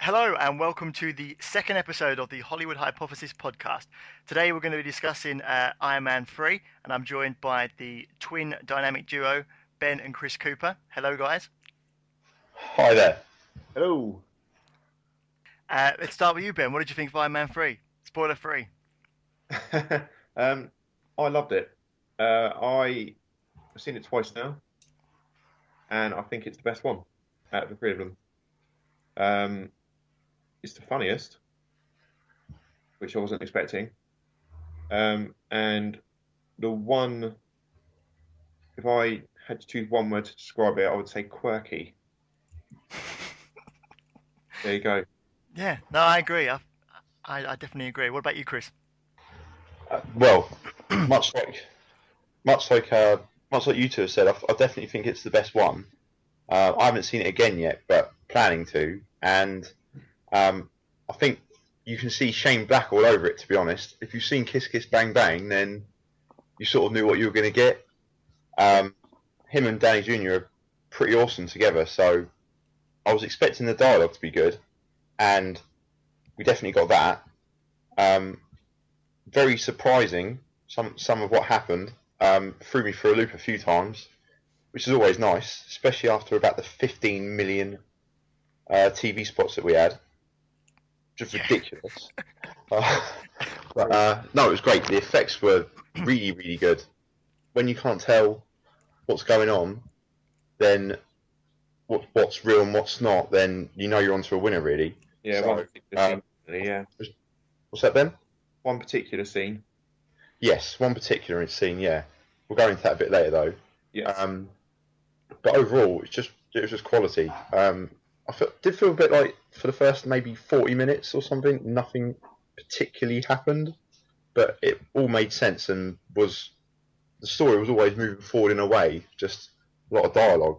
Hello and welcome to the second episode of the Hollywood Hypothesis podcast. Today we're going to be discussing Iron Man 3 and I'm joined by the twin dynamic duo Ben and Chris Cooper. Hello guys. Hi there. Hello. Let's start with you, Ben. What did you think of Iron Man 3? Spoiler free. I loved it. I've seen it twice now, and I think it's the best one out of the three of them. It's the funniest, which I wasn't expecting. And the one, if I had to choose one word to describe it, I would say quirky. There you go. Yeah, no, I agree. I definitely agree. What about you, Chris? Well, much like you two have said, I definitely think it's the best one. I haven't seen it again yet, but planning to. And I think you can see Shane Black all over it. To be honest, if you've seen Kiss Kiss Bang Bang, then you sort of knew what you were going to get. Him and Danny Jr. are pretty awesome together, so I was expecting the dialogue to be good, and we definitely got that. Very surprising. Some of what happened threw me for a loop a few times, which is always nice, especially after about the 15 million TV spots that we had. Just ridiculous. No, it was great. The effects were really, really good. When you can't tell what's going on, then what's real and what's not, then you know you're onto a winner, really. Yeah, So, one particular scene. Yeah, what's that, Ben? one particular scene. Yes, one particular scene. Yeah, we'll go into that a bit later, though. Yeah. But overall, it was just quality. Did feel a bit like for the first maybe 40 minutes or something, nothing particularly happened, but it all made sense and the story was always moving forward in a way, just a lot of dialogue.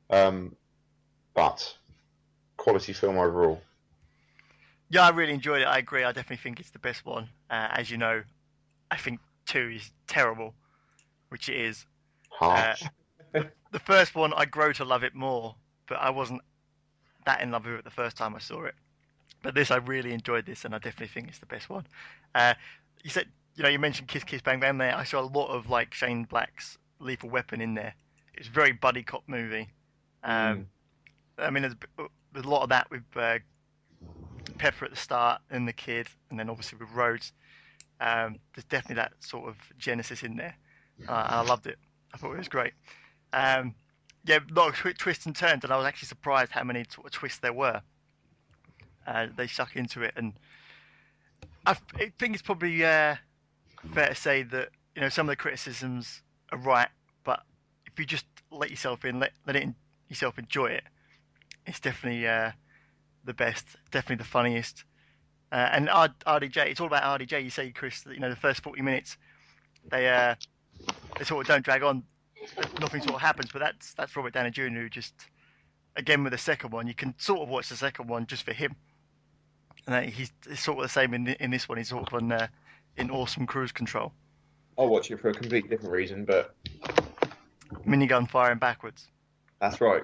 But quality film overall. Yeah, I really enjoyed it. I agree. I definitely think it's the best one. As you know, I think 2 is terrible, which it is. Harsh. The first one, I grow to love it more, but I wasn't that in love with it the first time I saw it. But this, I really enjoyed this, and I definitely think it's the best one. You said, you mentioned Kiss Kiss Bang Bang there. I saw a lot of like Shane Black's Lethal Weapon in there. It's a very buddy cop movie. I mean, there's a lot of that with Pepper at the start and the kid, and then obviously with Rhodes. There's definitely that sort of genesis in there. I loved it. I thought it was great. Yeah, a lot of twists and turns, and I was actually surprised how many sort of twists there were. They stuck into it, and I think it's probably fair to say that some of the criticisms are right, but if you just let yourself in, yourself enjoy it, it's definitely the best, definitely the funniest. And RDJ, it's all about RDJ. You say, Chris, that the first 40 minutes they sort of don't drag on. Nothing sort of happens, but that's Robert Downey Jr. who just, again with the second one, you can sort of watch the second one just for him, and he's sort of the same in this one. He's sort of in awesome cruise control, I'll watch it for a completely different reason, but minigun firing backwards. that's right.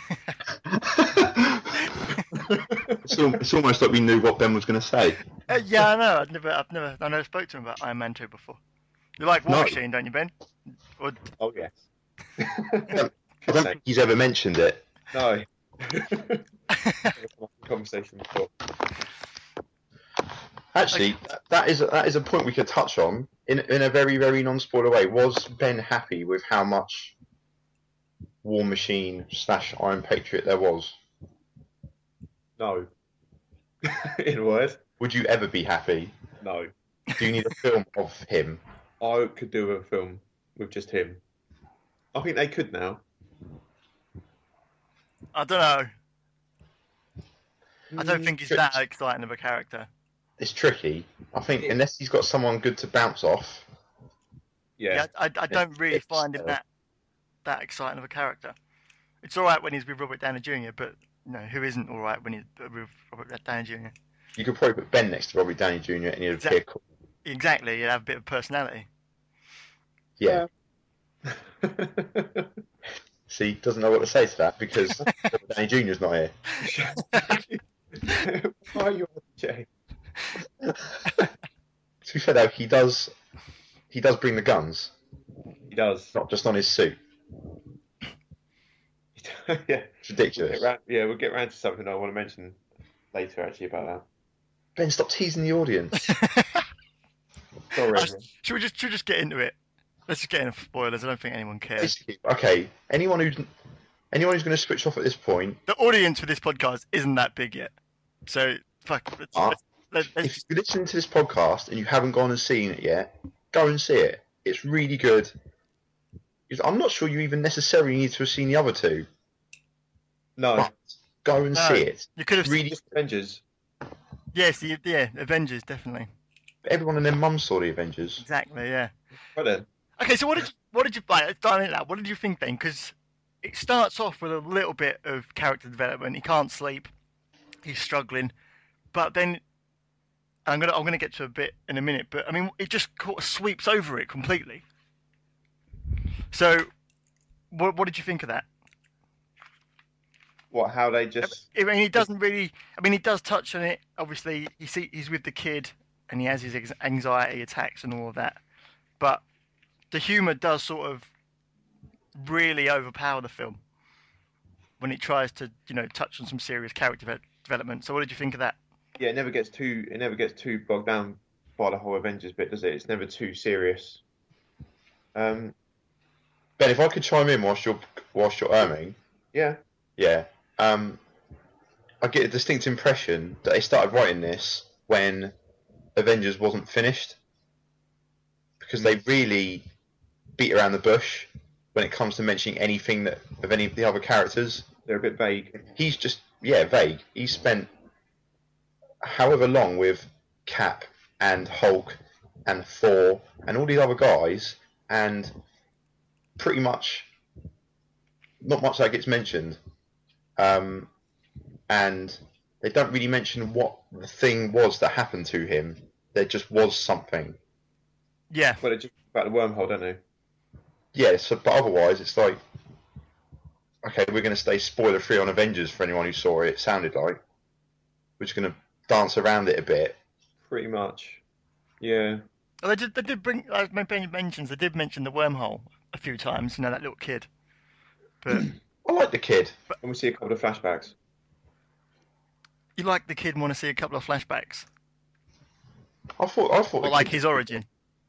It's almost like we knew what Ben was going to say. Yeah, I know. I never spoke to him about Iron Man 2 before. You like War No. Machine, don't you, Ben? Or, Oh yes. I don't think he's ever mentioned it. No. Conversation before. Actually, that is a point we could touch on in a very, very non-spoiler way. Was Ben happy with how much War Machine / Iron Patriot there was? No. In a word, Would you ever be happy? no. Do you need a film of him? I could do a film with just him. I think they could now. I don't know. I don't think he's that exciting of a character. It's tricky. I think unless he's got someone good to bounce off. Yeah. I don't really find him that exciting of a character. It's all right when he's with Robert Downey Jr., but who isn't all right when he's with Robert Downey Jr.? You could probably put Ben next to Robert Downey Jr. and he'd appear cool. Exactly, he'd have a bit of personality. Yeah. See, doesn't know what to say to that because Robert Downey Jr.'s not here. Why are you RDJ? To be fair though, he does bring the guns, He does. not just on his suit. Yeah. It's ridiculous. We'll get round to something I want to mention later actually about that. Ben, stop teasing the audience. Sorry, everyone. Should we just get into it? Let's just get into spoilers. I don't think anyone cares. Basically, okay, anyone who's going to switch off at this point, The audience for this podcast isn't that big yet, so fuck. Let's if you're listening to this podcast and you haven't gone and seen it yet, go and see it. It's really good. I'm not sure you even necessarily need to have seen the other two, No, but go and see it. You could have Really, just Avengers. Yes, yeah, Avengers definitely. everyone and their mum saw the Avengers. Exactly, yeah. Right then. Okay, so what did you buy? Let's dive into that. What did you think then? Because it starts off with a little bit of character development. He can't sleep. He's struggling, but then I'm gonna get to a bit in a minute. But I mean, it just sort of sweeps over it completely. So, what did you think of that? What? How they just? I mean, he doesn't really. I mean, he does touch on it. Obviously, he's with the kid, and he has his anxiety attacks and all of that. But the humour does sort of really overpower the film when it tries to, touch on some serious character development. So, what did you think of that? Yeah, it never gets too bogged down by the whole Avengers bit, does it? It's never too serious. Ben, if I could chime in whilst you're erming, Yeah. yeah. I get a distinct impression that they started writing this when Avengers wasn't finished, because they really beat around the bush when it comes to mentioning anything of any of the other characters. They're a bit vague. He's just vague. He spent however long with Cap and Hulk and Thor and all these other guys, and pretty much not much that gets mentioned. And they don't really mention what the thing was that happened to him. There just was something. Yeah. Well, it's just about the wormhole, don't they? Yeah, so, but otherwise it's like, okay, we're going to stay spoiler free on Avengers for anyone who saw it. It sounded like we're just going to dance around it a bit. Pretty much. Yeah. Well, they did bring. As Ben mentions, they did mention the wormhole a few times. That little kid. But I like the kid. And we see a couple of flashbacks. you like the kid and want to see a couple of flashbacks, I thought. or the like kid- his origin.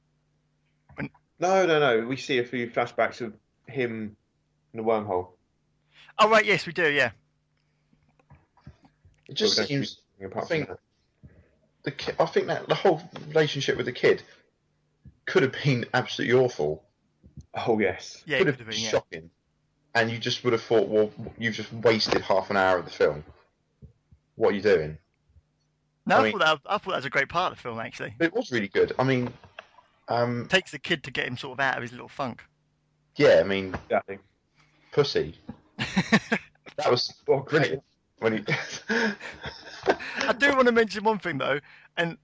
No. We see a few flashbacks of him in the wormhole. Oh right, yes, we do. Yeah. It just But we don't seems. see anything apart I think from that. I think that the whole relationship with the kid could have been absolutely awful. Oh yes. Yeah, Could it have could been have been. Yeah. shocking. And you just would have thought, well, you've just wasted half an hour of the film. What are you doing? No, I I mean- thought that was a great part of the film actually. But it was really good. I mean, Takes the kid to get him sort of out of his little funk. yeah, I mean, Exactly. pussy. That was Oh, great. brilliant. When he, I do want to mention one thing though, and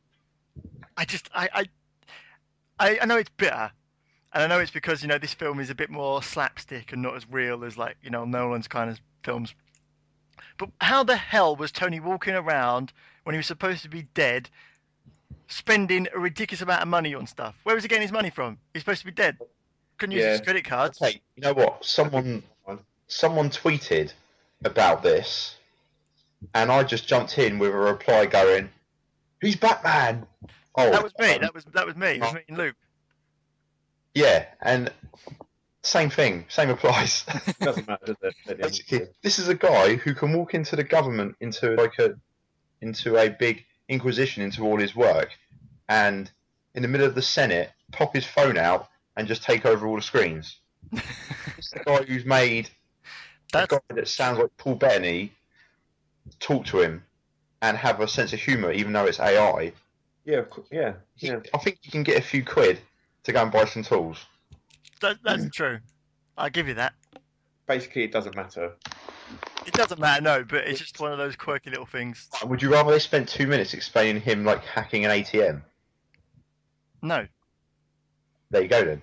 I know it's bitter, and I know it's because this film is a bit more slapstick and not as real as like Nolan's kind of films. But how the hell was Tony walking around when he was supposed to be dead, spending a ridiculous amount of money on stuff? Where was he getting his money from? He's supposed to be dead. Couldn't use his Yeah. credit cards. okay, you know what? Someone tweeted about this, and I just jumped in with a reply going, "He's Batman." Oh, That was me. That was me. It was me and Luke. yeah, and same thing, same applies. Doesn't matter, does it? At the end of the Basically, day. this is a guy who can walk into the government, into a big inquisition into all his work, and in the middle of the Senate, pop his phone out and just take over all the screens. It's the guy who's made a That's guy that sounds like Paul Bettany talk to him and have a sense of humour, even though it's AI. Yeah. Yeah. I think you can get a few quid to go and buy some tools. that's true. I'll give you that. Basically, it doesn't matter. It doesn't matter, no, but it's just one of those quirky little things. Would you rather they spent 2 minutes explaining him like hacking an ATM? No. There you go then.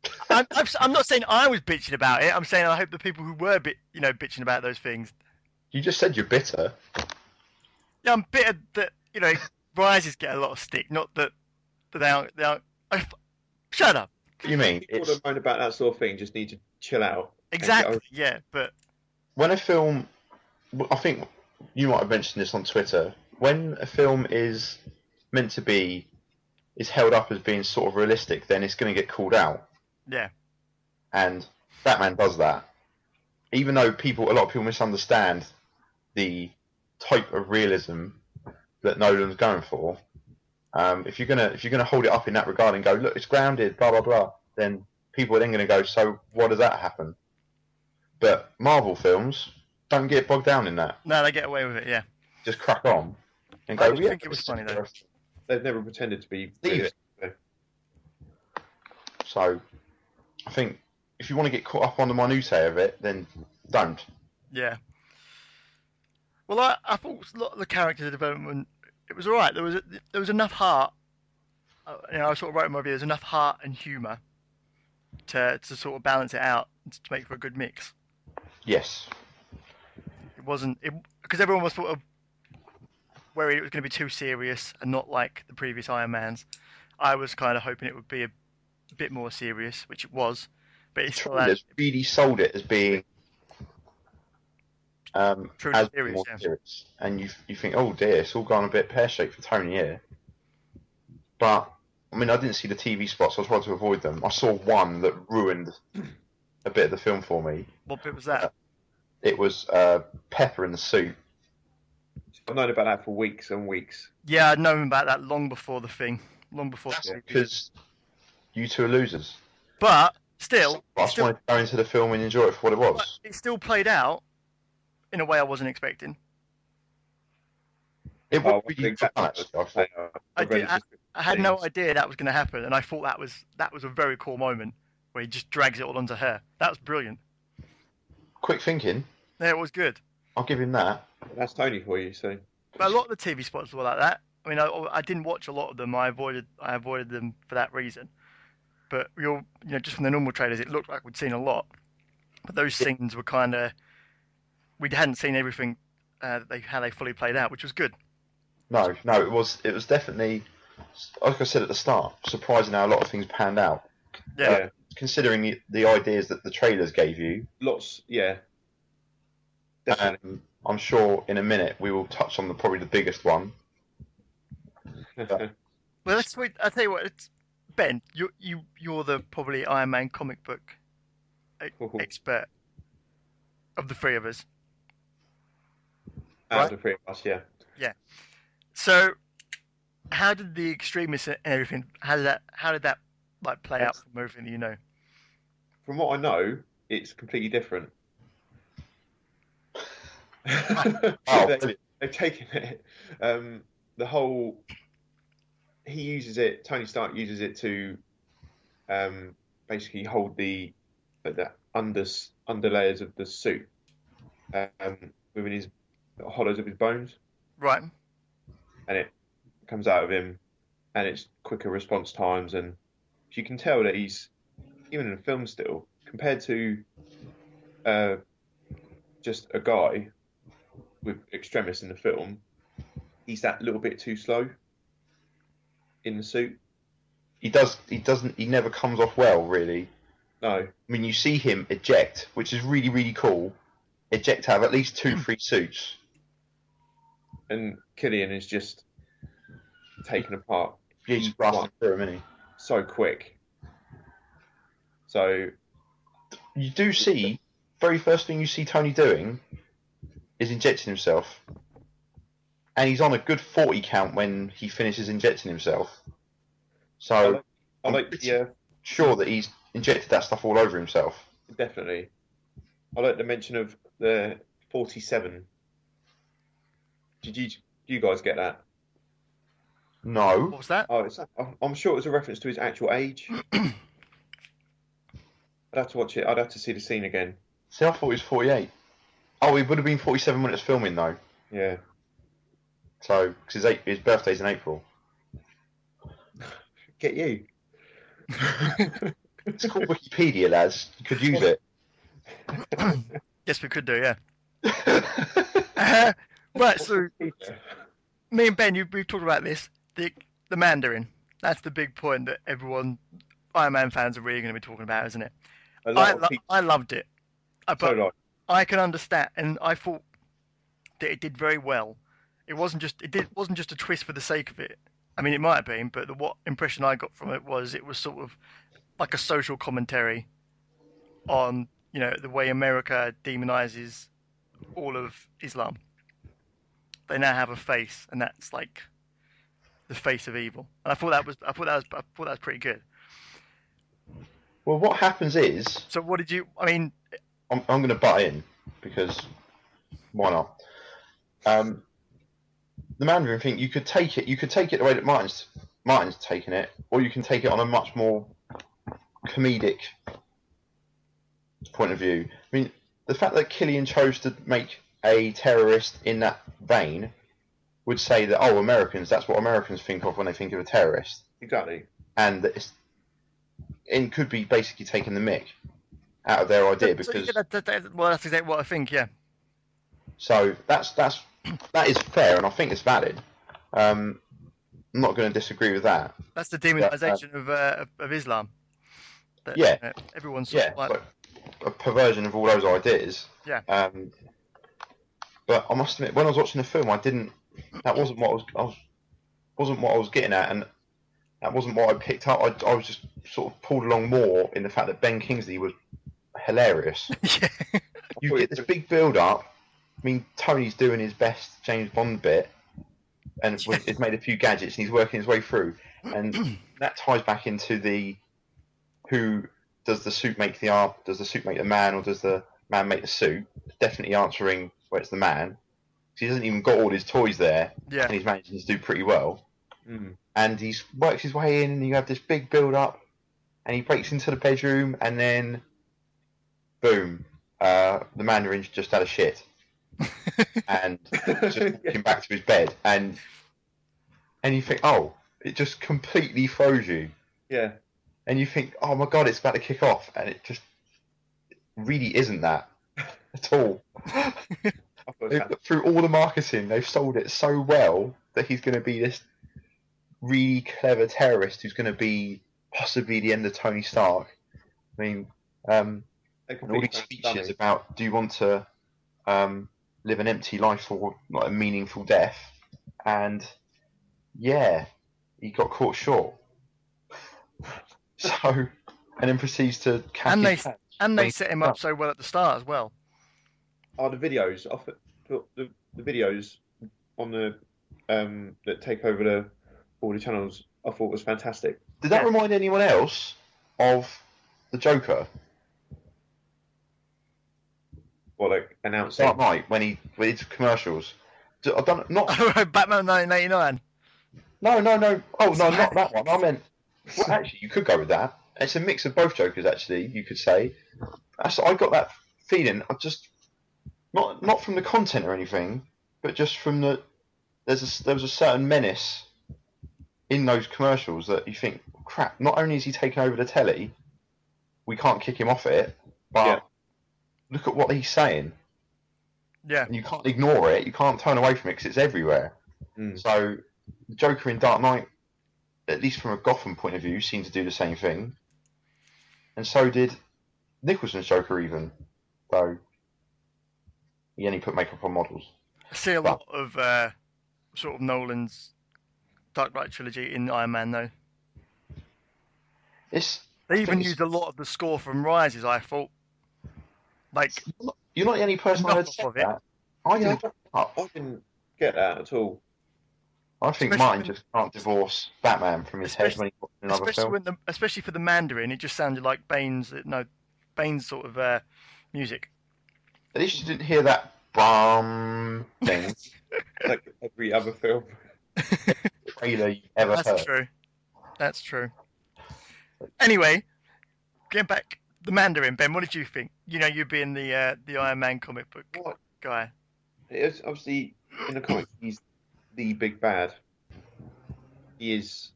I'm not saying I was bitching about it. I'm saying I hope the people who were bitching about those things You just said you're bitter. Yeah, I'm bitter that Rises get a lot of stick. Not that they aren't. Shut up. What do you mean? People that moan about that sort of thing just need to chill out. Exactly. Yeah, but When a film, I think you might have mentioned this on Twitter. When a film is meant to be, is held up as being sort of realistic, then it's going to get called out. yeah, And Batman does that. Even though a lot of people misunderstand the type of realism that Nolan's going for, if you're gonna hold it up in that regard and go, look, it's grounded, blah blah blah, then people are then going to go, so what does that happen? But Marvel films don't get bogged down in that. no, they get away with it. Yeah, Just crack on and I go. do think it was funny though. They've never pretended to be. Thieves. So, I think if you want to get caught up on the minutiae of it, then don't. Yeah. Well, I thought a lot of the character development, it was all right. There was enough heart. I sort of wrote in my review. There's enough heart and humour to sort of balance it out and to make for a good mix. Yes. It wasn't because everyone was sort of worried it was going to be too serious and not like the previous Iron Mans. I was kind of hoping it would be a bit more serious, which it was, but it's still really sold it as being truly as serious, more yeah. serious, and you think, oh dear, it's all gone a bit pear-shaped for Tony here. But I mean, I didn't see the TV spots. I was trying to avoid them. I saw one that ruined a bit of the film for me. What bit was that? It was Pepper in the suit. I've known about that for weeks and weeks. Yeah, I'd known about that long before the thing, long before. That's the because you two are losers. But still, I just wanted to go into the film and enjoy it for what it was. it still played out in a way I wasn't expecting. It was really fun, actually. I had no idea that was going to happen, and I thought that was a very cool moment where he just drags it all onto her. That was brilliant. Quick thinking. Yeah, it was good. I'll give him that. That's Tony for you, so. But a lot of the TV spots were like that. I mean, I didn't watch a lot of them. I avoided them for that reason. But just from the normal trailers, it looked like we'd seen a lot. But those scenes were kind of, we hadn't seen everything how they fully played out, which was good. No, it was definitely, like I said at the start, surprising how a lot of things panned out. Yeah. Considering the ideas that the trailers gave you. Lots, yeah. Definitely. I'm sure in a minute we will touch on probably the biggest one. Well, let's wait. I'll tell you what. It's Ben. You're the probably Iron Man comic book expert of the three of us. Out of the three of us, yeah. Yeah. So, how did the extremists and everything? How did that like play out from everything that you know? From what I know, it's completely different. They've taken it. The whole. He uses it. Tony Stark uses it to basically hold the underlayers of the suit within his hollows of his bones. Right. And it comes out of him, and it's quicker response times, and you can tell that he's even in the film still compared to just a guy with extremis in the film. He's that little bit too slow in the suit. He doesn't. He never comes off well, really. No. I mean, you see him eject, which is really, really cool. Eject out of at least 2-3 suits. And Killian is just taken apart. He's blasting through him, isn't he? So quick. So you do see, very first thing you see Tony doing is injecting himself. And he's on a good 40 count when he finishes injecting himself. So I'm sure that he's injected that stuff all over himself. Definitely. I like the mention of the 47. Did you guys get that? No. What was that? Oh, I'm sure it was a reference to his actual age. I'd have to watch it. I'd have to see the scene again. See, I thought it was 48. Oh, it would have been 47 when it's filming, though. Yeah. So, because his birthday's in April. Get you. It's called Wikipedia, lads. You could use it. Yes, we could do, yeah. Right, so me and Ben, we've talked about this. The Mandarin. That's the big point that everyone, Iron Man fans, are really going to be talking about, isn't it? A lot of people. I loved it, So but like, I can understand, and I thought that it did very well. Wasn't just a twist for the sake of it. I mean, it might have been, but what impression I got from it was sort of like a social commentary on the way America demonizes all of Islam. They now have a face, and that's like the face of evil. And I thought that was pretty good. Well, what happens is, So what did you? I mean, I'm going to butt in because why not? The Mandarin thing, you could take it the way that Martin's taken it, or you can take it on a much more comedic point of view. I mean, the fact that Killian chose to make a terrorist in that vein would say that, oh, that's what Americans think of when they think of a terrorist. exactly. And that it could be basically taking the mick out of their idea because. Well, that's exactly what I think. Yeah. So that is fair, and I think it's valid. I'm not going to disagree with that. That's the demonization of Islam. Yeah. Everyone's but a perversion of all those ideas. Yeah. But I must admit, when I was watching the film, that wasn't what I was getting at, and that wasn't what I picked up. I was just sort of pulled along more in the fact that Ben Kingsley was hilarious. Yeah. You get this big build up. I mean, Tony's doing his best James Bond bit, and he's made a few gadgets, and he's working his way through, and that ties back into the who does the suit make the art? Does the suit make the man, or does the man make the suit? Definitely answering where it's the man. He hasn't even got all his toys there, and he's managing to do pretty well. Mm. And he works his way in, and you have this big build up, and he breaks into the bedroom, and then boom, the Mandarin's just had a shit. And just walking back to his bed, and you think, oh, it just completely throws you. Yeah. And you think, oh my god, it's about to kick off, and it just really isn't that at all. Through all the marketing, they've sold it so well that he's going to be this really clever terrorist who's going to be possibly the end of Tony Stark. I mean, all these speeches about, do you want to live an empty life or not a meaningful death? And yeah, he got caught short. So, and then proceeds to and they set him up so well at the start as well. Oh, the videos, the videos on the that take over all the channels, I thought was fantastic. Did that remind anyone else of the Joker? What, like announcing? Dark Knight when he did commercials. I've done not Batman 1989. No. Oh no, not that one. I meant. Well, actually, you could go with that. It's a mix of both Jokers. Actually, you could say. I got that feeling. I just not from the content or anything, but just from there was a certain menace in those commercials that you think, crap. Not only is he taking over the telly, we can't kick him off it, but look at what he's saying. Yeah. And you can't ignore it. You can't turn away from it because it's everywhere. Mm. So, the Joker in Dark Knight, at least from a Gotham point of view, seemed to do the same thing. And so did Nicholson's Joker even, though he only put makeup on models. I see a lot of sort of Nolan's Dark Knight trilogy in Iron Man, though. They even used a lot of the score from Rises, I thought. Like, you're not the only person I heard say that. I didn't get that at all. I think Martin just can't divorce Batman from his head when he's watching another film. Especially for the Mandarin, it just sounded like Bane's sort of music. At least you didn't hear that BAM thing. Like every other film. Trailer you've ever heard. That's true. Anyway, getting back, the Mandarin, Ben, what did you think? You know, you being the Iron Man comic book guy. It's obviously in the comics he's the big bad. He's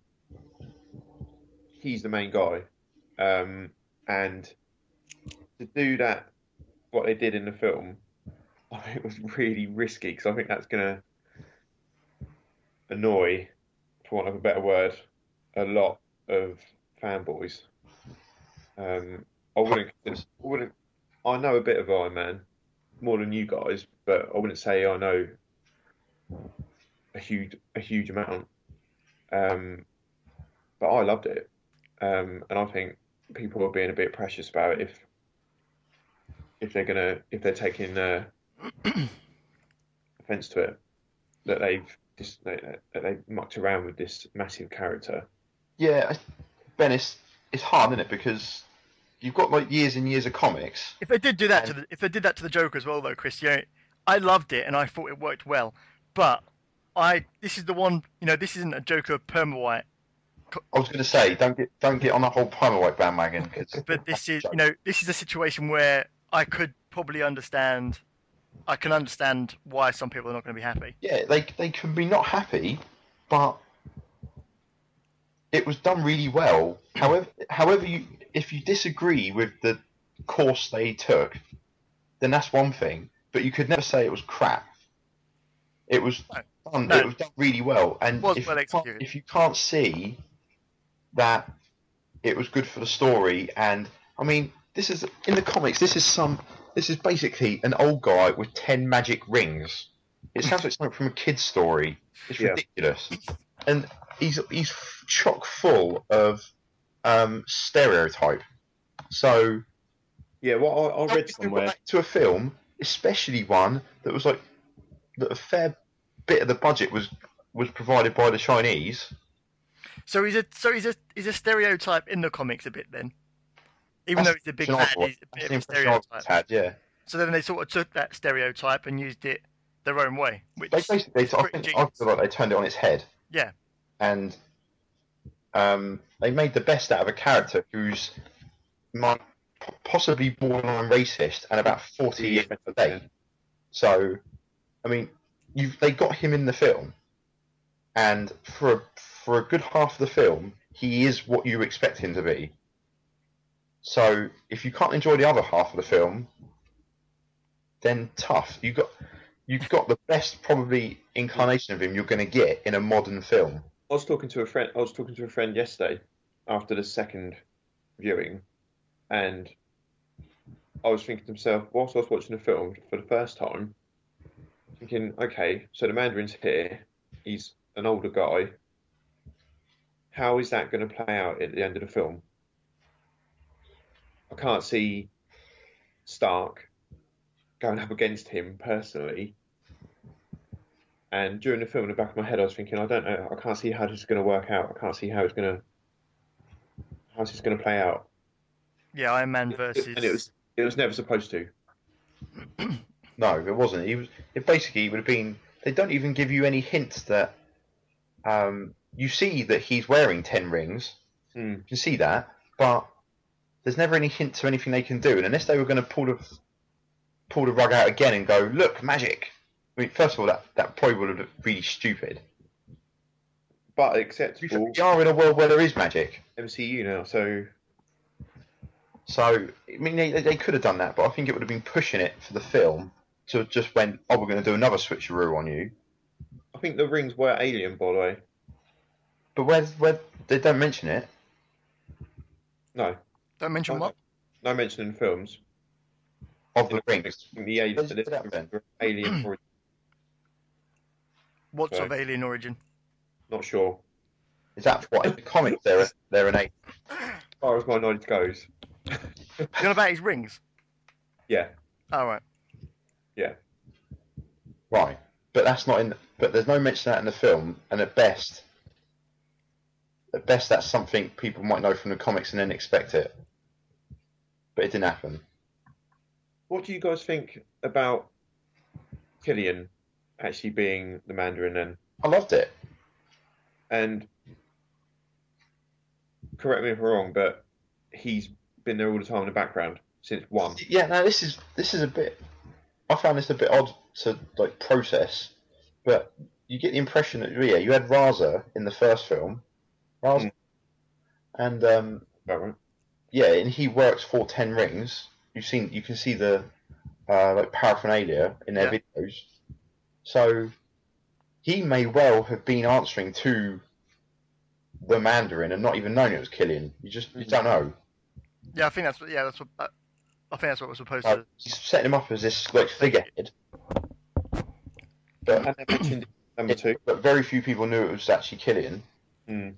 the main guy, and to do that, what they did in the film, I think it was really risky because I think that's going to annoy, for want of a better word, a lot of fanboys. I wouldn't. I know a bit of Iron Man, more than you guys, but I wouldn't say I know a huge amount. Um, but I loved it, and I think people are being a bit precious about it if they're taking offence to it that that they mucked around with this massive character. Yeah, Ben, it's hard, isn't it? Because you've got like years and years of comics. If they did do that And if they did that to the Joker as well, though, Chris, I loved it and I thought it worked well, but this is the one, this isn't a Joker perma white, I was going to say, don't get on the whole Primer White bandwagon because but this is a situation where I can understand why some people are not going to be happy. yeah, they can be not happy, but it was done really well. However, if you disagree with the course they took, then that's one thing. But you could never say it was crap. It was done. No. It was done really well. And It was well executed. if you can't see that it was good for the story, and I mean, this is in the comics. This is basically an old guy with 10 magic rings. It sounds like something from a kid's story. It's Yeah. ridiculous, and he's chock full of stereotype. So Yeah, well, I read if you somewhere. relate to a film, especially one that was like that a fair bit of the budget was provided by the Chinese. So he's a stereotype in the comics a bit then, even though he's a big bad, he's a bit of a stereotype. Had, yeah. So then they sort of took that stereotype and used it their own way, which They basically, is I pretty feel like they turned it on its head. Yeah. And they made the best out of a character who's possibly borderline racist and about 40 years late. So, I mean, they got him in the film, and for a good half of the film, he is what you expect him to be. So, if you can't enjoy the other half of the film, then tough. You've got the best probably incarnation of him you're going to get in a modern film. I was talking to a friend yesterday after the second viewing, and I was thinking to myself, whilst I was watching the film for the first time, thinking, okay, so the Mandarin's here, he's an older guy. How is that going to play out at the end of the film? I can't see Stark going up against him personally. And during the film, in the back of my head, I was thinking, I don't know, I can't see how this is going to work out. I can't see how's this going to play out. Yeah, Iron Man versus. And it was never supposed to. No, it wasn't. It basically would have been. They don't even give you any hints that. You see that he's wearing 10 rings. You can see that, but there's never any hint to anything they can do. And unless they were going to pull the rug out again and go, look, magic. I mean, first of all, that probably would have looked really stupid. But acceptable. We are in a world where there is magic. MCU now, so. So, I mean, they could have done that, but I think it would have been pushing it for the film to just went, oh, we're going to do another switcheroo on you. I think the rings were alien, by the way. But where they don't mention it. No. Don't mention what? No mention in films. Of the rings. The alien origin. What sort of alien origin? Not sure. Is that what in the comics they're an alien? As far as my knowledge goes. You know about his rings? Yeah. Oh, right. Yeah. Right. But that's not in. But there's no mention of that in the film, and at best, that's something people might know from the comics and then expect it. But it didn't happen. What do you guys think about Killian actually being the Mandarin then? I loved it. And correct me if I'm wrong, but he's been there all the time in the background since 1. Yeah. No, this is a bit. I found this a bit odd to like process, but you get the impression that you had Raza in the first film, Raza, and About right. yeah, and he works for 10 rings. You can see the like paraphernalia in their videos. So he may well have been answering to the Mandarin and not even known it was Killian. You don't know. Yeah, I think that's what. Yeah, that's what. I think that's what we're supposed Like, to. he's setting him up as this like figurehead, but And they mentioned number 2. but very few people knew it was actually Killian. Mm.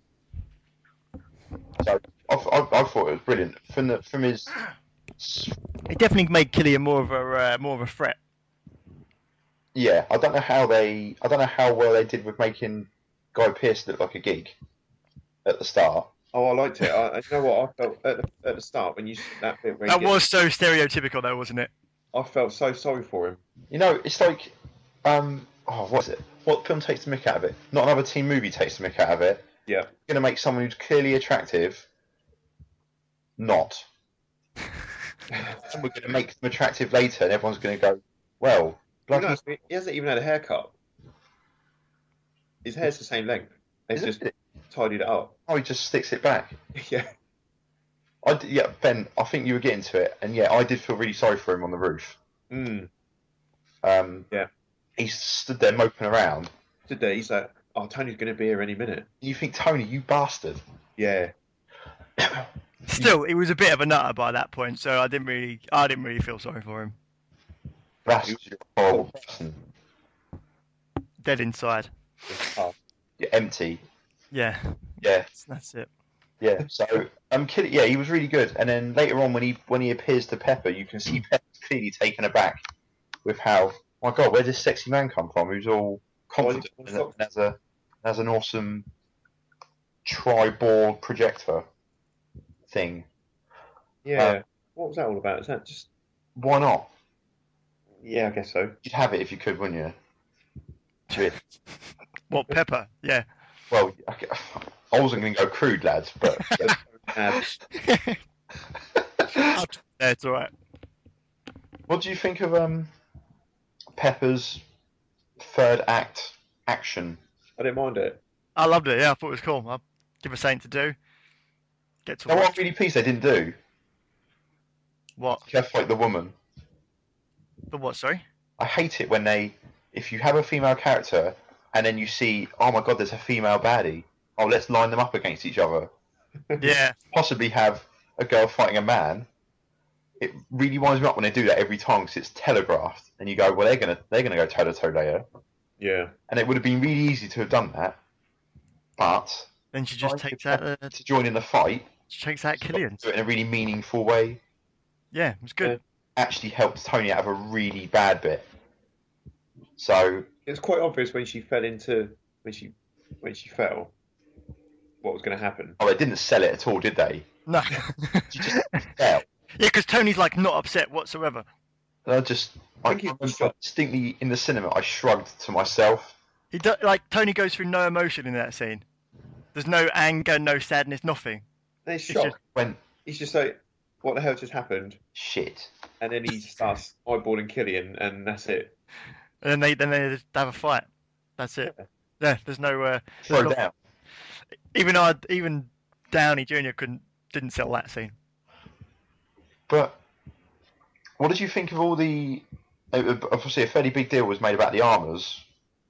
So I thought it was brilliant from his. It definitely made Killian more of a threat. Yeah, I don't know how well they did with making Guy Pearce look like a geek at the start. Oh, I liked it. You know what? I felt at the start when you that bit where That was so stereotypical, though, wasn't it? I felt so sorry for him. You know, it's like, what's it? What film takes the mick out of it? Not another teen movie takes the mick out of it. Yeah. Going to make someone who's clearly attractive not. And we're going to make them attractive later, and everyone's going to go, well, bloody. You know, he hasn't even had a haircut. His hair's the same length. They've just tidied it up. Oh, he just sticks it back. Yeah. Ben, I think you were getting to it, and yeah, I did feel really sorry for him on the roof. Mm. Yeah. He stood there moping around. Today he's like, "Oh, Tony's going to be here any minute." You think, Tony, you bastard. Yeah. Still, he was a bit of a nutter by that point, so I didn't really feel sorry for him. That's a horrible person. Dead inside. Oh. You're empty. Yeah. Yeah. That's it. Yeah. So yeah, he was really good. And then later on, when he appears to Pepper, you can see Pepper's clearly taken aback with how, oh my God, where does this sexy man come from? Who's all confident and has an awesome tri-board projector thing. Yeah. What was that all about? Is that just? Why not? Yeah, I guess so. You'd have it if you could, wouldn't you? What, Pepper? Yeah. Well, I wasn't going to go crude, lads, but It's all right. What do you think of Pepper's third act action? I didn't mind it. I loved it. Yeah, I thought it was cool. I'll give us something to do. Get to Now, watch. what really pleased they didn't do? What? Just like the woman. The what? Sorry. I hate it when if you have a female character and then you see, oh my God, there's a female baddie. Oh, let's line them up against each other. Yeah. Possibly have a girl fighting a man. It really winds me up when they do that every time because it's telegraphed, and you go, well, they're gonna go toe to toe later. Yeah. And it would have been really easy to have done that, but Then she just takes out to join in the fight. She takes out Killian. Do it in a really meaningful way. Yeah, it was good. Actually helped Tony out of a really bad bit. So It was quite obvious when she fell into when she fell what was going to happen. Oh, they didn't sell it at all, did they? No. She just fell. Yeah, because Tony's like not upset whatsoever. I think distinctly in the cinema, I shrugged to myself. Tony goes through no emotion in that scene. There's no anger, no sadness, nothing. And he's shocked. When He's just like, what the hell just happened? shit. And then he starts eyeballing Killian, and that's it. And then they just have a fight. That's it. Yeah, there's no. Throw down. Even Downey Jr. didn't sell that scene. But what did you think of all the? Obviously, a fairly big deal was made about the armors.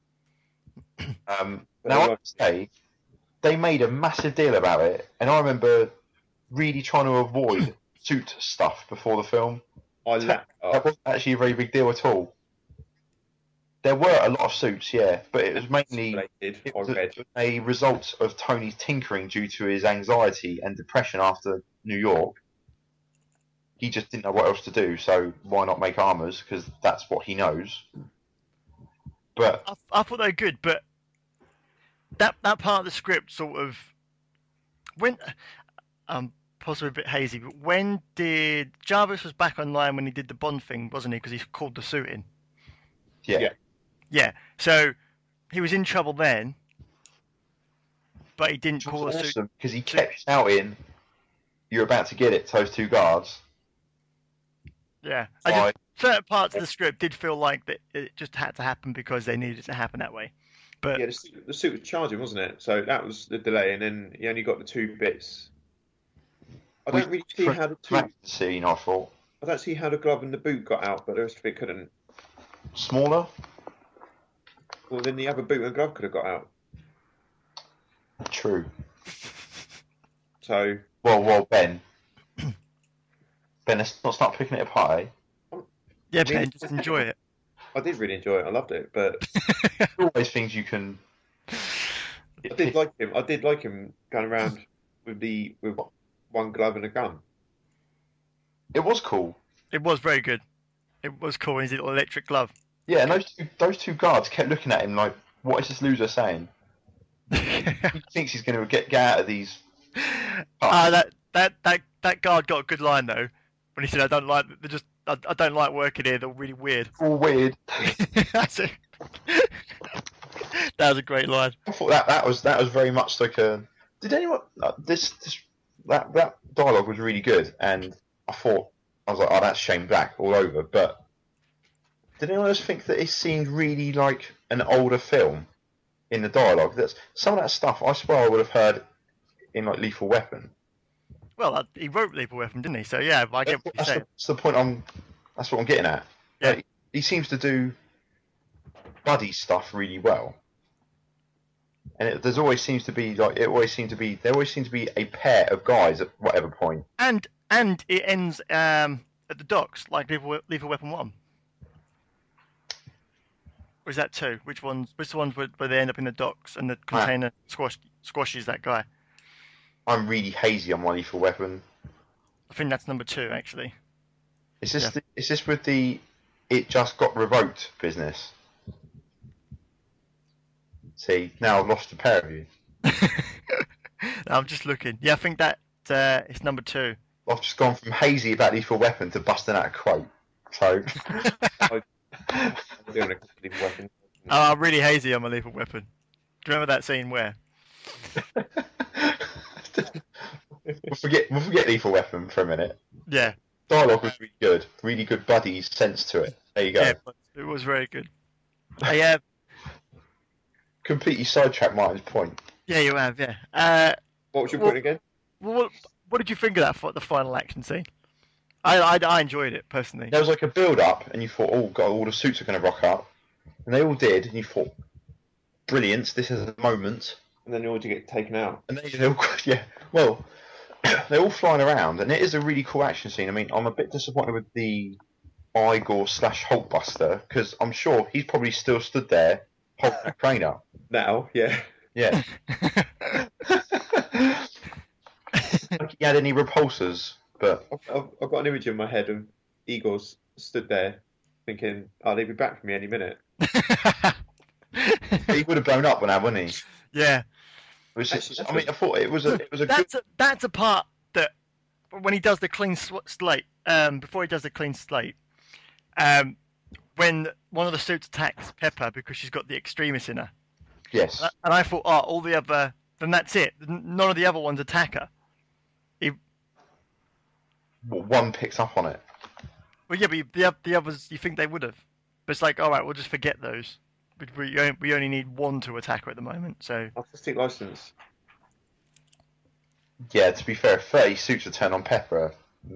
Now I would say they made a massive deal about it, and I remember really trying to avoid suit stuff before the film. That wasn't actually a very big deal at all. There were a lot of suits, yeah, but it was mainly a result of Tony's tinkering due to his anxiety and depression after New York. He just didn't know what else to do, so why not make armors? Because that's what he knows. But I thought they were good, but that part of the script sort of when possibly a bit hazy. But when did Jarvis was back online when he did the Bond thing, wasn't he? Because he called the suit in. Yeah. So he was in trouble then, but he didn't call the suit because he kept shouting, "You're about to get it!" to those two guards. Yeah, certain parts of the script did feel like that it just had to happen because they needed it to happen that way. But yeah, the suit was charging, wasn't it? So that was the delay, and then he only got the two bits. I don't really see how the two scene. I thought I don't see how the glove and the boot got out, but the rest of it couldn't. Smaller? Well, then the other boot and glove could have got out. True. So. Well, Ben. Ben, let's not start picking it apart, eh? Yeah, Ben, just enjoy it. I did really enjoy it. I loved it, but always things you can. I did like him. I did like him going around with one glove and a gun. It was cool. It was very good. It was cool. His little electric glove. Yeah, and those two guards kept looking at him like, "What is this loser saying?" He thinks he's going to get out of these. That guard got a good line though when he said, "I don't like working here. They're really weird." All weird. That's it. That was a great line. I thought that was very much like a. Did anyone that dialogue was really good, and I was like, oh, that's Shane Black all over. But did anyone else think that it seemed really like an older film in the dialogue? That's some of that stuff. I swear I would have heard in like Lethal Weapon. Well, he wrote Lethal Weapon, didn't he? So yeah, I get what you're saying. That's the point. That's what I'm getting at. Yeah. Like, he seems to do buddy stuff really well. And there always seems to be a pair of guys at whatever point. And it ends at the docks, like Lethal Weapon 1. Or is that 2? Which the ones where they end up in the docks and the container squashes that guy? I'm really hazy on my Lethal Weapon. I think that's number 2, actually. Is this with the it just got revoked business? See, now I've lost a pair of you. I'm just looking. Yeah, I think that it's number 2. I've just gone from hazy about Lethal Weapon to busting out a quote. So. I'm doing a Lethal Weapon. Oh, I'm really hazy on my Lethal Weapon. Do you remember that scene where? We'll forget Lethal Weapon for a minute. Yeah. Dialogue was really good. Really good buddy sense to it. There you go. Yeah, it was very good. Yeah. Completely sidetracked Martin's point. Yeah, you have. Yeah. What was your point again? What did you think of that the final action scene? I enjoyed it personally. There was like a build up, and you thought, oh god, all the suits are going to rock up, and they all did, and you thought, brilliant, this is a moment. And then they all get taken out. And they all, yeah, well, they're all flying around, and it is a really cool action scene. I mean, I'm a bit disappointed with the Igor / Hulkbuster, because I'm sure he's probably still stood there holding that crane up. Now, yeah. Yeah. Like he had any repulsors, but I've got an image in my head of Eagles stood there thinking, "Oh, they'll be back for me any minute." he would have blown up when I, wouldn't he? Yeah. I thought it was a that's a part that when he does the clean slate, before he does the clean slate, when one of the suits attacks Pepper because she's got the extremis in her. Yes. And I thought, all the other, then that's it. None of the other ones attack her. One picks up on it. Well, yeah, but the others, you think they would have. But it's like, all right, we'll just forget those. We only need one to attack her at the moment, so... Artistic license. Yeah, to be fair, 30 suits to turn on Pepper.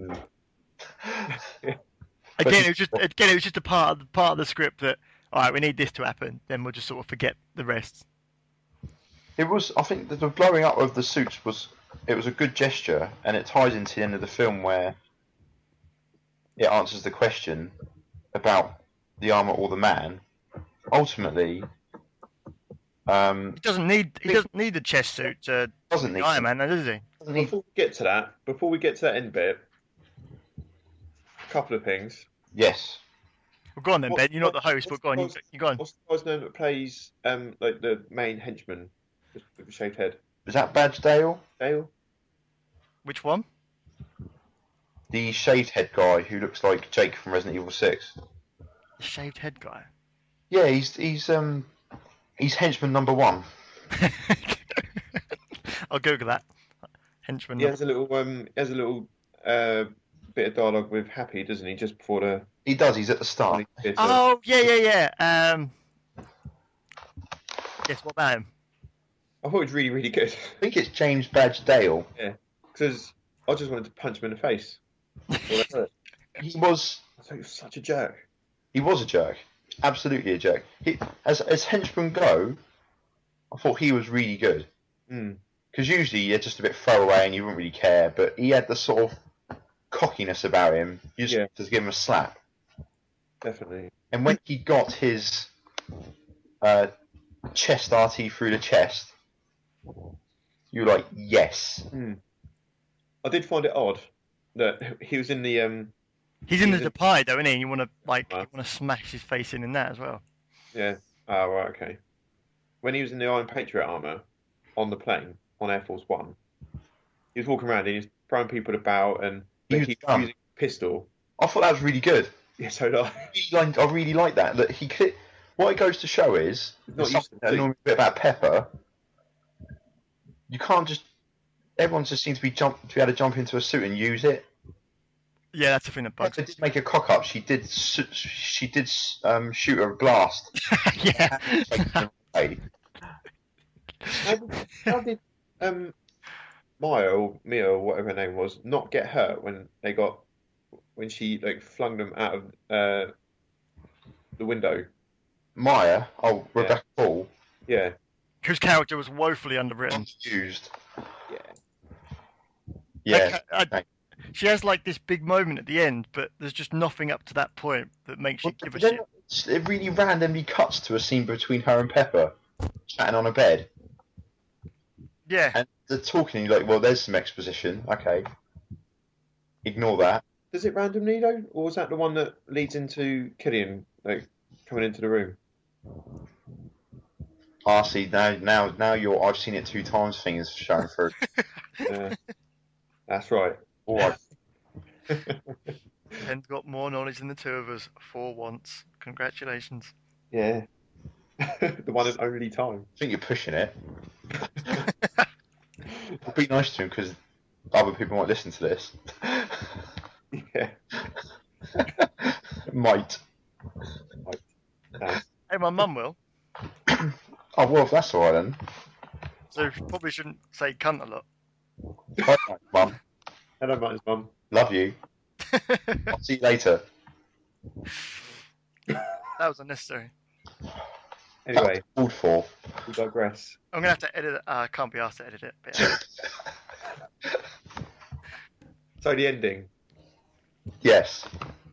Again, it was just a part of the script that, all right, we need this to happen, then we'll just sort of forget the rest. It was, I think, the blowing up of the suits was a good gesture, and it ties into the end of the film where it answers the question about the armor or the man. Ultimately, he doesn't need the chest suit to doesn't need Iron Man, does he? Before we get to that end bit, a couple of things. Yes. Well, go on then, Ben. You're not the host, but go on. You go on. What's the guy's name that plays like the main henchman with the shaved head? Is that Badge Dale? Dale? Which one? The shaved head guy who looks like Jake from Resident Evil 6. The shaved head guy. Yeah, he's henchman number 1. I'll Google that. Henchman. He has a little bit of dialogue with Happy, doesn't he? Just before the. He does. He's at the start. Oh yeah. Yes. What about him? I thought it was really, really good. I think it's James Badge Dale. Yeah, because I just wanted to punch him in the face. he was I thought he was such a jerk. he was a jerk, absolutely a jerk. As henchmen go, I thought he was really good Mm, because usually you're just a bit throwaway and you wouldn't really care, but he had the sort of cockiness about him. You just give him a slap. definitely. And when he got his chest RT through the chest, you were like, yes. I did find it odd that he was in the He's in the pie though, isn't he? You want to Huh? smash his face in that as well. yeah. Oh, right, okay. When he was in the Iron Patriot armor on the plane on Air Force One, he was walking around and he was throwing people about and He was he dumb. using a pistol. I thought that was really good. Yeah, so did I. I really like that. That he could. What it goes to show is Not used to that annoyed me a bit about Pepper. You can't just. Everyone just seems to be able to jump into a suit and use it. Yeah, that's the thing that bugs Pepper me. did make a cock up. She did shoot a blast. Yeah. How did Maya or Mia or whatever her name was not get hurt when she like flung them out of the window? Maya, Rebecca Hall, Yeah, Whose character was woefully underwritten. used. yeah. Yeah. She has like this big moment at the end, but there's just nothing up to that point that makes you give a shit. It really randomly cuts to a scene between her and Pepper chatting on a bed. Yeah. And they're talking, you're like, well, there's some exposition. Okay. Ignore that. Does it randomly though, or was that the one that leads into Killian like coming into the room? See, now your I've seen it 2 times thing is showing through. Yeah, that's right. All right. Ken's got more knowledge than the two of us for once. Congratulations. Yeah, the one and only time. I think you're pushing it. Be nice to him because other people might listen to this. Yeah. Might. Thanks. Hey, my mum will. Oh, well, if that's alright then. So probably shouldn't say cunt a lot. Bye, Mum. Hello, Martin's mum. Love you. I'll see you later. That was unnecessary. Anyway, Called for. we digress. I'm gonna have to edit it. I can't be asked to edit it. But yeah. So the ending. Yes.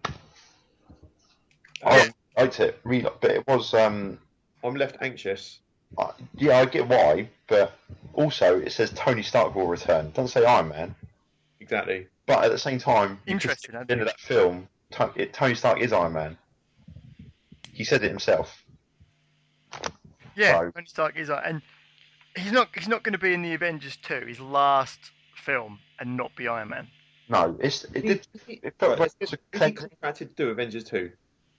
I liked it, really, but it was. I'm left anxious. Yeah, I get why, but also it says Tony Stark will return. It doesn't say Iron Man. Exactly. But at the same time, Interesting. at the end of that film, Tony Stark is Iron Man. He said it himself. Yeah, So- Tony Stark is, and he's not going to be in the Avengers 2, his last film, and not be Iron Man. No, it felt like Is it's he a contracted to do Avengers 2?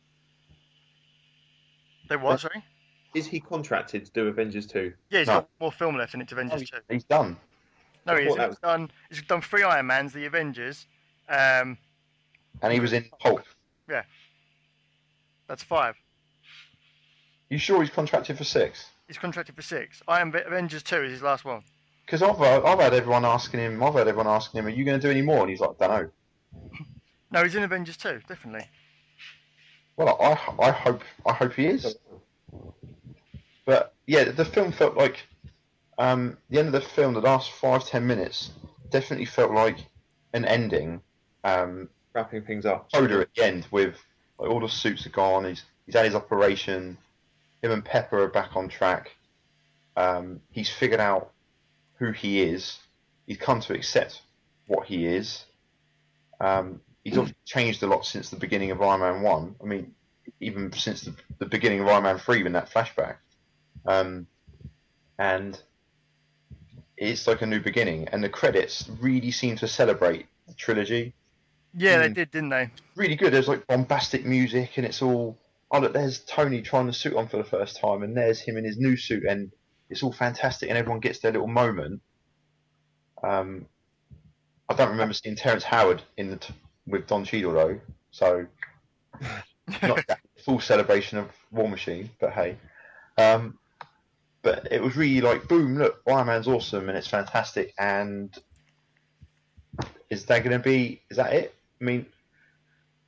They what? Sorry. Is he contracted to do Avengers 2? Yeah, he's No. got more film left, and it's Avengers 2. He's done. No, I thought that was- He's done 3 Iron Mans, the Avengers. And he was in Hulk. That's 5. You sure he's contracted for 6? He's contracted for 6. Avengers 2 is his last one. Because I've had everyone asking him, are you going to do any more? And he's like, don't know. No, he's in Avengers 2, definitely. Well, I hope he is. But yeah, the film felt like the end of the film, the last 5-10 minutes, definitely felt like an ending. Wrapping things up. Coda at the end with like, all the suits are gone. He's had his operation. Him and Pepper are back on track. He's figured out who he is. He's come to accept what he is. He's obviously changed a lot since the beginning of Iron Man 1. I mean, even since the beginning of Iron Man 3 in that flashback. And it's like a new beginning. And the credits really seem to celebrate the trilogy. Yeah, they did, didn't they? Really good. There's like bombastic music and it's all... Oh, look, there's Tony trying the suit on for the first time and there's him in his new suit and it's all fantastic and everyone gets their little moment. I don't remember seeing Terrence Howard with Don Cheadle though, so not that full celebration of War Machine, but hey. But it was really like, boom, look, Iron Man's awesome and it's fantastic. And is that it? I mean,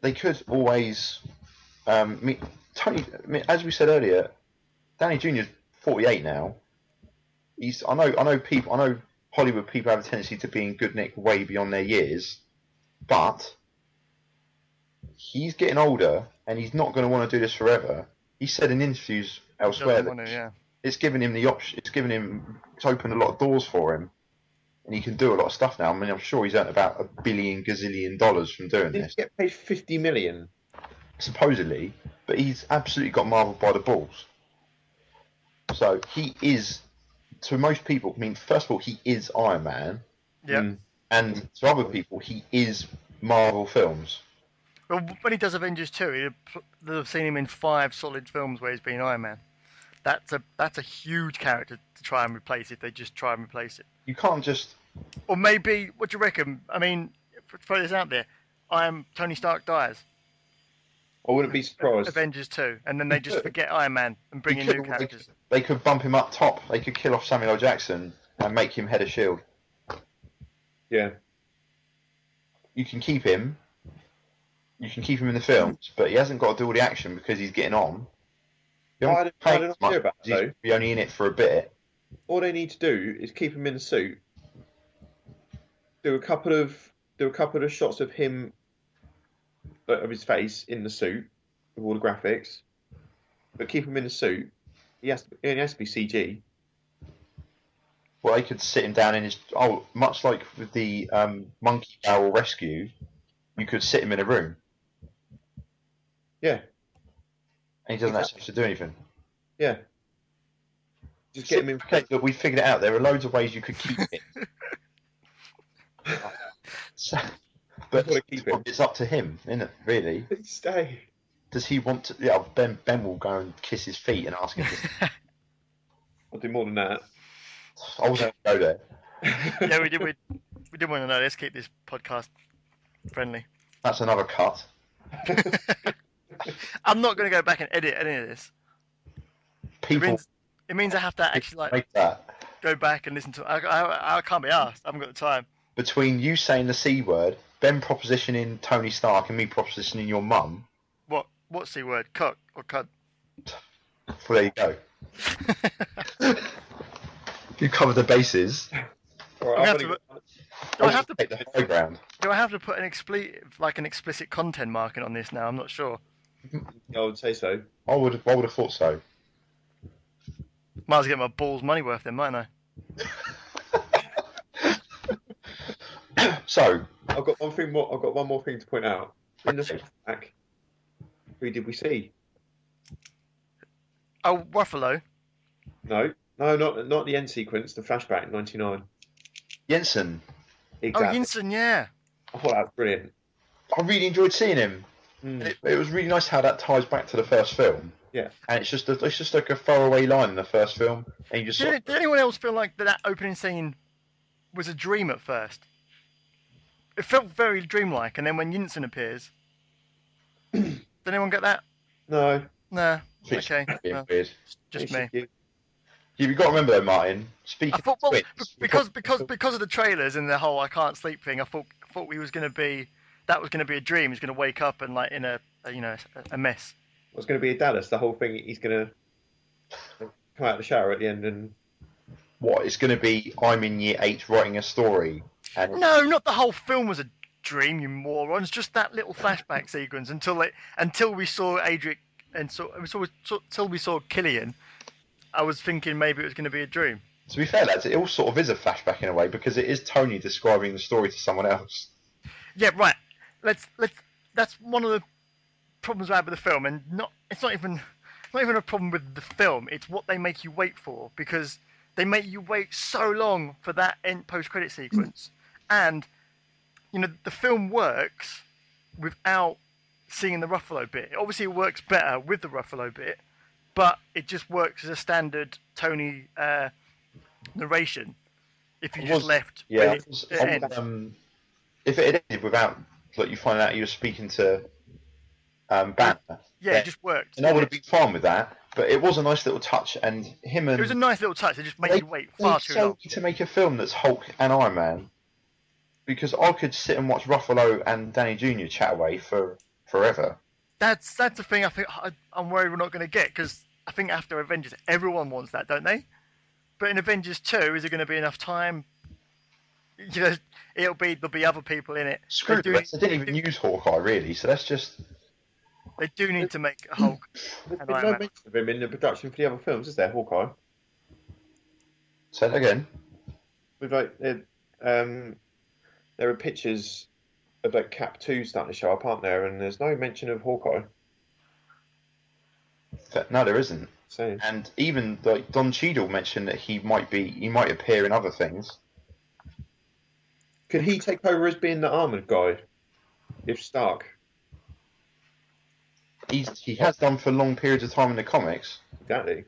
they could always. Tony, as we said earlier, Danny Jr.'s 48 now. I know Hollywood people have a tendency to be in good nick way beyond their years, but he's getting older and he's not going to want to do this forever. He said in interviews elsewhere that it's given him the option. It's opened a lot of doors for him, and he can do a lot of stuff now. I mean, I'm sure he's earned about $1 billion gazillion from doing this. Did he get paid $50 million? Supposedly, but he's absolutely got Marvel by the balls. So he is, to most people, I mean, first of all, he is Iron Man. Yeah. And to other people, he is Marvel films. Well, when he does Avengers 2, they'll have seen him in 5 solid films where he's been Iron Man. That's a huge character to try and replace if they just try and replace it. You can't just... Or maybe, what do you reckon? I mean, throw this out there. Tony Stark dies. I wouldn't be surprised. Avengers 2, and then they just forget Iron Man and bring in new characters. They could bump him up top. They could kill off Samuel L. Jackson and make him head of S.H.I.E.L.D. Yeah. You can keep him. You can keep him in the films, but he hasn't got to do all the action because he's getting on. I don't know about that, though. He's only in it for a bit. All they need to do is keep him in the suit. Do a couple of shots of him, of his face in the suit with all the graphics, but keep him in the suit. He has to be CG. Well, they could sit him down in his... Oh, much like with the Monkey Barrel Rescue, you could sit him in a room. Yeah. And he doesn't actually have to do anything. Yeah. Just get him in... Okay, look, we figured it out. There are loads of ways you could keep it. But it's up to him, isn't it, really? Please stay. Does he want to... Yeah, Ben will go and kiss his feet and ask him to... I'll do more than that. I wasn't going to go there. Yeah, we did want to know. Let's keep this podcast friendly. That's another cut. I'm not going to go back and edit any of this. It means I have to actually go back and listen to it. I can't be asked. I haven't got the time. Between you saying the C word, Ben propositioning Tony Stark, and me propositioning your mum. What C word? Cock or cunt? Well, there you go. You covered the bases. Right, do I have to take the high ground? Do I have to put an explicit content marking on this now? I'm not sure. I would say so. I would have thought so. Might as well get my balls money worth then, mightn't I? So I've got one more thing to point out. In the flashback, who did we see? Oh, Ruffalo. No, not the end sequence. The flashback, 99. Jensen. Exactly. Oh, Jensen, yeah. I thought that was brilliant. I really enjoyed seeing him. It was really nice how that ties back to the first film. Yeah. And it's just like a throwaway line in the first film, and you just. Did anyone else feel like that opening scene was a dream at first? It felt very dreamlike, and then when Jensen appears, did anyone get that? No. Nah. Okay. No, weird. just me. You've got to remember though, Martin. Speaking I thought, of well, twins, because of the trailers and the whole I can't sleep thing, I thought we was going to be a dream. He's going to wake up and like in a mess. It's going to be a Dallas. The whole thing. He's going to come out of the shower at the end and. What? It's going to be I'm in year 8 writing a story. And No, not the whole film was a dream, you morons. Just that little flashback sequence until we saw Adric and until we saw Killian. I was thinking maybe it was going to be a dream. To be fair, lads, it all sort of is a flashback in a way because it is Tony describing the story to someone else. Yeah, right. Let's. That's one of the problems I have with the film, and it's not even a problem with the film. It's what they make you wait for, because they make you wait so long for that end post-credit sequence, and the film works without seeing the Ruffalo bit. Obviously, it works better with the Ruffalo bit, but it just works as a standard Tony narration. If you just left, yeah, it ends. If it had ended without you finding out you were speaking to Banner, yeah, it just worked. And I would have been fine with that. But it was a nice little touch, and him and it was a nice little touch. They just made you wait far too long. To make a film that's Hulk and Iron Man, because I could sit and watch Ruffalo and Danny Jr. chat away for forever. That's the thing. I think I'm worried we're not going to get, because I think after Avengers, everyone wants that, don't they? But in Avengers 2, is there going to be enough time? You know, there'll be other people in it. Screw the rest. They didn't even use Hawkeye really, so that's just. They do need to make Hulk There's and been Iron no Man. mention of him in the production for the other films, is there, Hawkeye? Say that again. With like, there are pictures of like Cap 2 starting to show up, aren't there? And there's no mention of Hawkeye. No, there isn't. Same. And even like Don Cheadle mentioned that he might appear in other things. Could he take over as being the armored guy? If Stark. He has done for long periods of time in the comics, Exactly.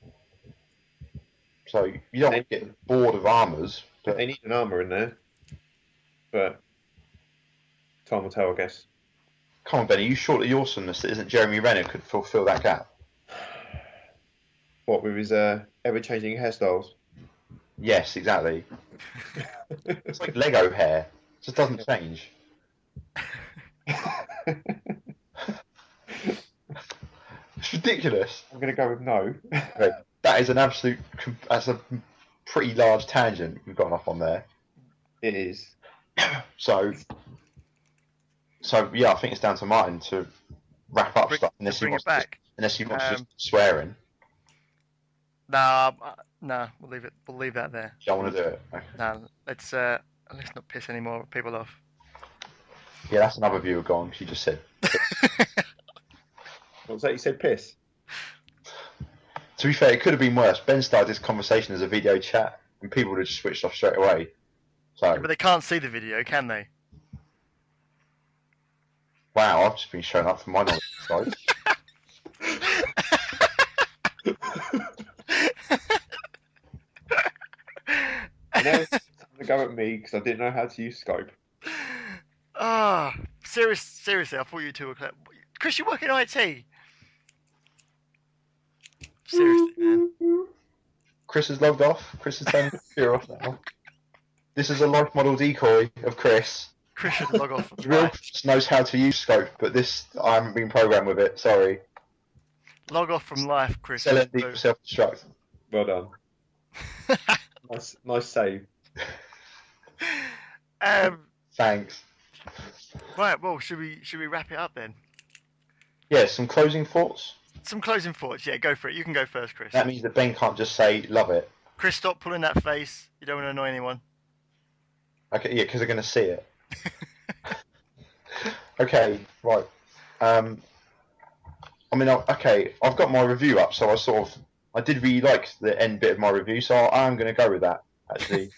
so you don't get bored of armors. But They need an armor in there. But time will tell, I guess. come on, Benny, you sure that the awesomeness that isn't Jeremy Renner could fulfill that gap? What, with his ever-changing hairstyles? Yes, exactly. It's like Lego hair; it just doesn't change. It's ridiculous. I'm going to go with no. Right. That's a pretty large tangent we've gone off on there. It is. So yeah, I think it's down to Martin to wrap up stuff unless bring it back. Unless he wants to just swearing. Nah, we'll leave it. We'll leave that there. You don't want to do it. Okay. Nah, let's not piss any more people off. Yeah, that's another viewer gone. She just said. What was that? You said piss? To be fair, it could have been worse. Ben started this conversation as a video chat, and people would have just switched off straight away. So, Yeah, but they can't see the video, can they? wow, I've just been showing up for my knowledge. Guys. Now it's time to go at me because I didn't know how to use Skype. Seriously, I thought you two were clever. Chris, you work in IT. Seriously, man. Chris has logged off. Chris has turned the computer off now. This is a life model decoy of Chris. Chris should log off. The real Chris knows how to use Scope, but I haven't been programmed with it. Sorry. Log off from life, Chris. LND self-destruct. Well done. Nice save. Thanks. Right. Well, should we wrap it up then? Yeah. Some closing thoughts. Some closing thoughts. Yeah, go for it. You can go first, Chris. That means that Ben can't just say love it. Chris, stop pulling that face. You don't want to annoy anyone. Okay. Yeah, because they're going to see it. Okay. Right. I've got my review up, so I did really like the end bit of my review, so I'm going to go with that, actually.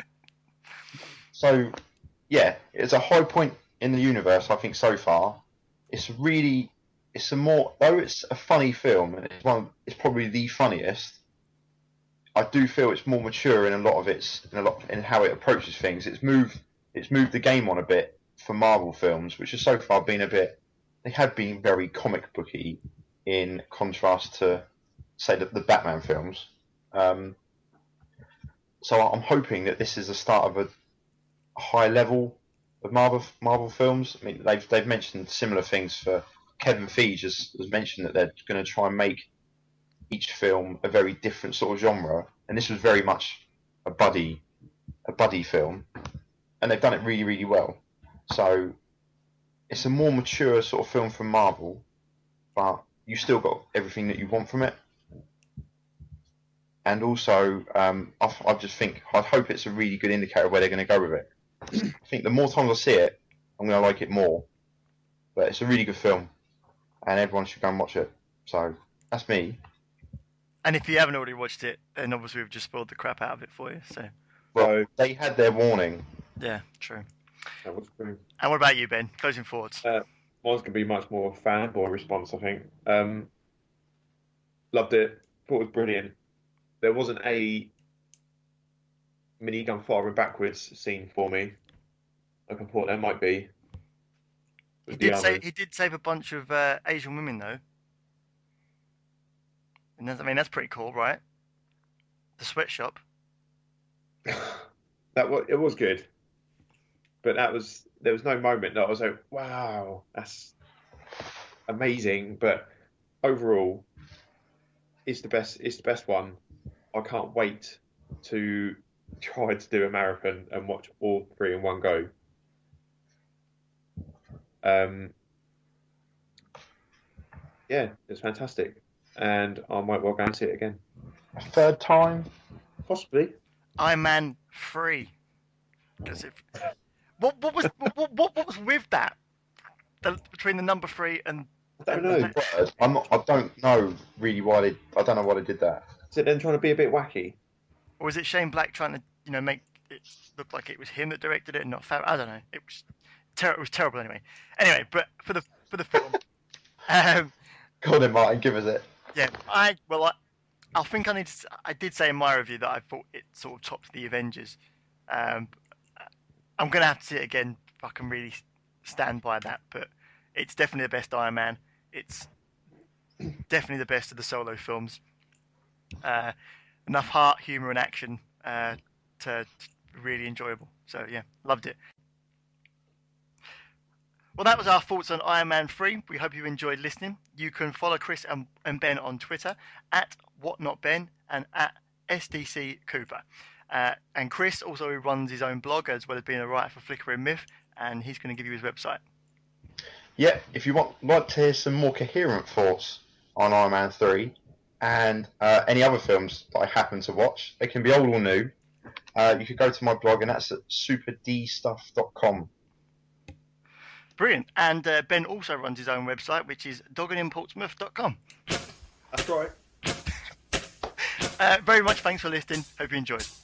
So, yeah, it's a high point in the universe, I think, so far. Though it's a funny film, and it's probably the funniest, I do feel it's more mature in in how it approaches things. It's moved the game on a bit for Marvel films, which has so far been they have been very comic booky in contrast to, say, the Batman films. So I'm hoping that this is the start of a high level of Marvel films. I mean, they've mentioned similar things for Kevin Feige has mentioned that they're going to try and make each film a very different sort of genre, and this was very much a buddy film, and they've done it really, really well. So it's a more mature sort of film from Marvel, but you still got everything that you want from it. And also, I hope it's a really good indicator of where they're going to go with it. I think the more times I see it, I'm going to like it more. But it's a really good film, and everyone should go and watch it. So that's me. And if you haven't already watched it, then obviously we've just spoiled the crap out of it for you. So. Well, they had their warning. Yeah, true. That was true. And what about you, Ben? Closing thoughts. Mine's going to be much more fanboy response, I think. Loved it. Thought it was brilliant. There wasn't a minigun firing backwards scene for me. Like I thought there might be. He did save a bunch of Asian women though. And that's pretty cool, right? The sweatshop. It was good, but there was no moment that I was like, wow, amazing, but overall, it's the best. It's the best one. I can't wait to try to do a marathon and watch all three in one go. Yeah, it's fantastic, and I might well go and see it again. A third time? Possibly. Iron Man 3. Because what was with that? Between the number 3 and I don't know. I don't know really why they. I don't know why they did that. Is it them trying to be a bit wacky? Or was it Shane Black trying to make it look like it was him that directed it and not Favreau? I don't know. It was terrible anyway. Anyway, but for the film, Go on then, Martin, give us it. yeah, I think I did say in my review that I thought it sort of topped the Avengers. I'm gonna have to see it again if I can really stand by that. But it's definitely the best Iron Man. It's definitely the best of the solo films. Enough heart, humour, and action to really enjoyable. So yeah, loved it. Well, that was our thoughts on Iron Man 3. We hope you enjoyed listening. You can follow Chris and Ben on Twitter at WhatNotBen and at SDC Cooper. And Chris also runs his own blog as well as being a writer for Flickr and Myth, and he's going to give you his website. Yeah, if you like to hear some more coherent thoughts on Iron Man 3 and any other films that I happen to watch, they can be old or new. You could go to my blog, and that's at superdstuff.com. Brilliant. And Ben also runs his own website, which is dogandimportsmouth.com. That's right. Very much thanks for listening. Hope you enjoyed.